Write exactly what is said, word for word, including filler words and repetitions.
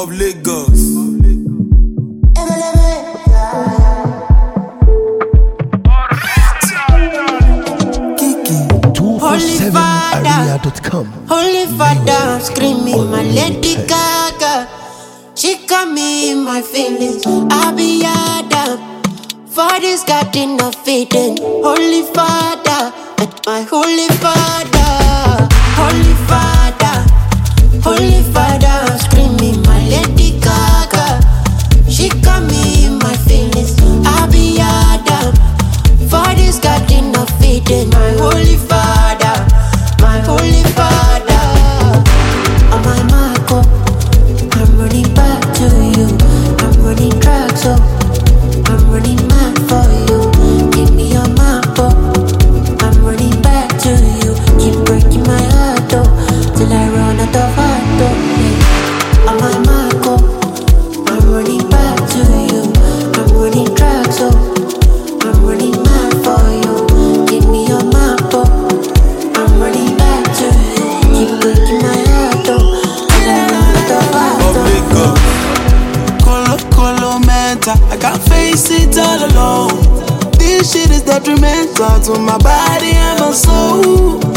of Lagos. Holy Father, Holy Father, I'm screaming my Lady Gaga. She got me in my feelings. I be Adam. For this garden of feeding. Holy Father, my Holy Father, Holy Father, Holy Father, I'm screaming my Lady Gaga. She got me in my feelings. I be Adam. For this garden of feeding. My Holy Father, my Holy Father. On my Marco, I'm running back to you. I'm running track, so I'm running mad for you. Give me your map, oh. I'm running back to you. Keep breaking my heart, oh, till I run out of heart, oh. On my Marco, I'm running back to you. I'm running track, so I'm running mad for you. Give me your map, oh. I'm running back to you. Keep breaking my heart, oh, till I run out of heart, oh. Colo, colo, mental. I can't face it all alone. This shit is detrimental to my body and my soul.